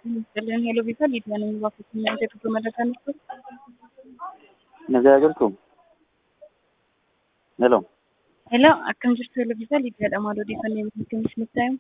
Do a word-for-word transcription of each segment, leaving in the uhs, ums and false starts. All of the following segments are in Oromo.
Kalian hello bisa di mana waktu yang saya belum ada kan itu. Nagartu. Hello. Hello, akan jirtu hello bisa di ada malu di sana yang mungkin Smith time.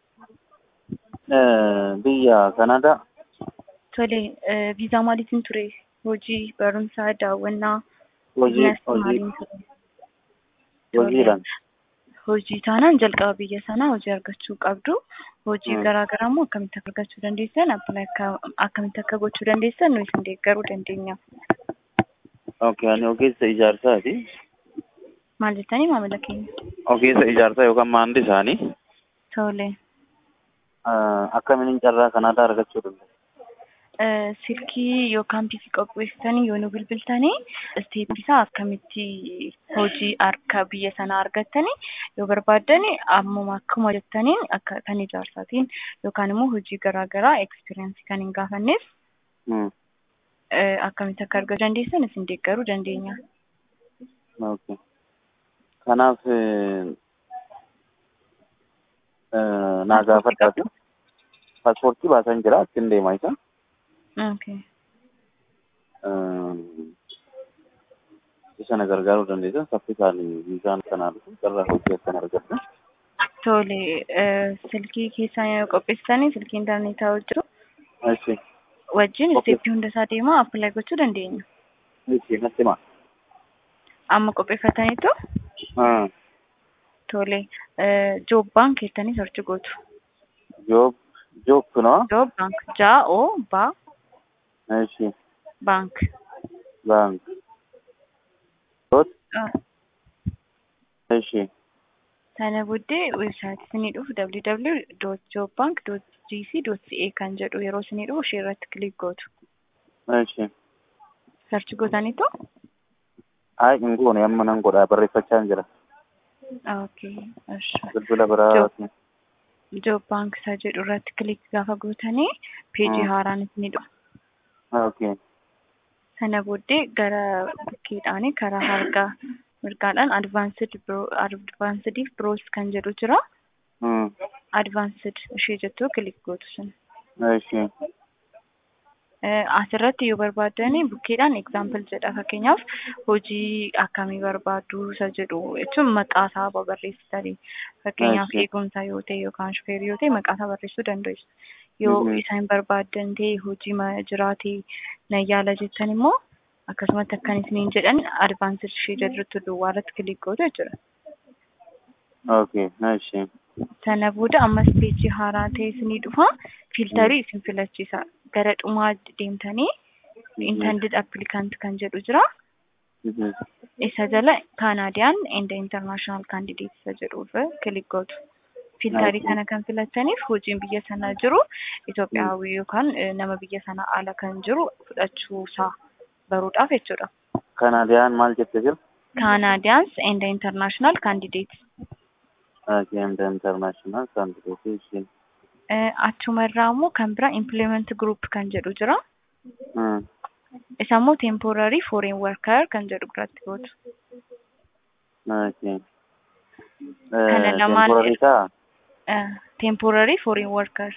Eh, biyya Canada. Tole, visa maaliitiin ture hojii barumsaa daawwannaa Hojii bizinees hojii maaliin ture. Tole, hojiidhaan. hojii taanaan jalqaba biyya sanaa hojii argachuu qabdu. Hojii Hmm. garaa garaa immoo akkamitti akka argachuu dandeessan appilaa akkamitti akka gochuu dandeessan nuyi isin deeggaruu dandeenya. Okay, ani ogeessa ijaarsaati. Maal jettanii maamila keenya? Ogeessa ijaarsaa yookaan maandisaanii. Tole. Akkamiin carraa Canada argachuu danda'a? Silkii yookaan piisii qopheessitanii yoo nu bilbiltanii isteeppii isaa akkamitti hojii harka biyya sanaa argattanii yoo barbaaddani ammuma akkuma jettaniin akka kan ijaarsaatiin yookaan immoo hojii garaa garaa ekspiriyansii kan hin gaafanneef Hmm. akkamitti akka argachuu dandeessan isin deeggaruu dandeenya. Okay. Kanaaf eh, naa gaafadhaati. Paaspoortii baasan jira ittiin deemaa isa. Okay. Isa na gargaaruu dandeessan saffisaan viizaan kanaa dhufu carraa hojii akkan argadha. Tole, silkii keessaan yoo qopheessitanii silkii intarneetaa jiru Ishi. wajjin Okay. isteeppii hundasaa deemaa appilaayi gochuu dandeenya. Ishi natti himaa. Amma qopheeffataniitu Ah. tole, joob baank jettanii sarchi gootu. Job job kunoo. Joob baank jaa oo baa Ishi. baank. Bank. Dot. Ah, Ishi. Sana booddee weebsaayitii isinii dhufu w w w dot job bank dot g c dot c a kan jedhu yeroo isinii dhufu ishee irratti kilik gootu. Ishi. Sarchi gootaniitu Ay hin goone amma nan godhaa barreeffachaan jira. okay, asha. Bilbila biraati. Joob baank isa jedhu irratti kilik gaafa gootanii peejii Hmm. haaraan isinii dhufu. Okay. Sana booddee gara bukkeedhaanii karaa harka mirgaadhaan advaansed advaansidiif biroos kan jedhu jira. Hmm. Advaansed ishee jettuu kilik gootu sun. Ishi. Asirratti yoo barbaadani bukkeedhaan example jedha fakkeenyaaf hojii akkamii barbaaddu isa jedhu jechuun maqaa isaa barreessitanii fakkeenyaaf Nice. eegumsaa yoo ta'e yookaan shufeerii yoo ta'e maqaa isaa barreessuu dandeessu. Yoo Mhm. isaan barbaadan ta'e hojii ma- jiraate nan yaala jettan immoo akkasumatti akkan isiniin jedhan advaansed ishee jedhutti duwwaa irratti kilik gootu jechuudha. Okay. Ishi. Sana booda ammas peejii haaraa ta'e isinii dhufa fiiltarii isin filachiisa gara dhumaa deemtanii intended applicant kan jedhu jira. Mhm. Isa jala Canadian and international candidate isa jedhuuf kilik gootu. Fiiltarii kana kan filataniif hojiin biyya sana jiru Itoophiyaawii yookaan eh, nama biyya sana ala kan jiru fudhachuusaa baruudhaaf jechuudha. Kanadiyaan maal jette jira? Canadians and international candidates. Okay. And the international candidate. Ishi. Eh, Achuma irraa immoo kan biraa implement group kan jedhu jira. Hmm. Isa immoo temporary foreign worker kan jedhu biratti gootu. Okay. Kana Eh, lamaan temporary taa? eh, temporary foreign worker.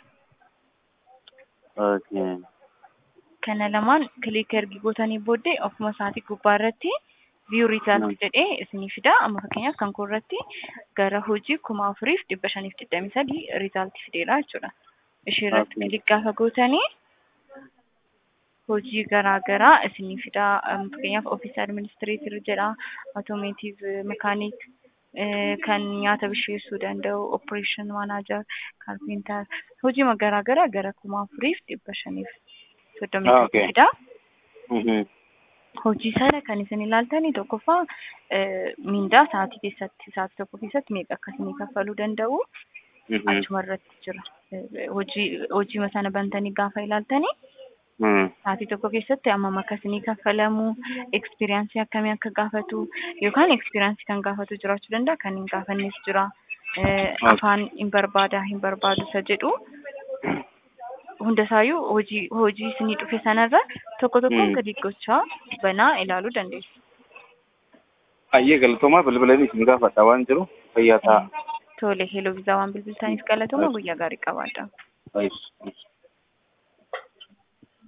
Okay. Kana lamaan kilik ergi gootanii booddee ofuma isaatii gubbaa irratti view result Hmm. jedhee isinii fida. Amma fakkeenyaaf kan koo irratti gara hojii kuma afuriif dhibba shaniif digdamii sadii result fideera jechuudha. Ishee irratti Okay. kilik gaafa gootanii hojii garaa garaa isinii fida. Am, Fakkeenyaaf office administrator jedha, automotive mechanic, eh, kan nyaata bisheessuu danda'u, operation manager, carpenter, hojii ma garaa garaa gara kuma afuriif dhibba shaniif soddomii Ah, sadii okay. fida. Mhm. Hojii sana kan isin ilaaltanii tokkoffaa eh, mindaa sa'aatii keessatti sa'aatii tokko keessatti meeqa akka isinii kaffaluu danda'u Mhm. achuma irratti jira. Eh, Hojii hojiima sana bantanii gaafa ilaaltanii Hmm. sa'aatii tokko keessatti hammam akka isinii kaffalamu, ekspiriyaansii akkamii akka gaafatu yookaan ekspiriyaansii kan gaafatu jiraachuu danda'a kan hin gaafannes jira. Eh, Afaan hin barbaada hin barbaadu isa jedhu hundasaayyuu hojii hojii isinii dhufe sanarra tokko tokkoon Hmm. gadi gochaa banaa ilaaluu dandeessu. Ayyee galatooma bilbilanii isin gaafadha waan jiru fayyaa ta'a. Tole, heloo viizaa waan bilbiltaniif galatoomaa guyyaa gaarii qabaadhaa. Nice.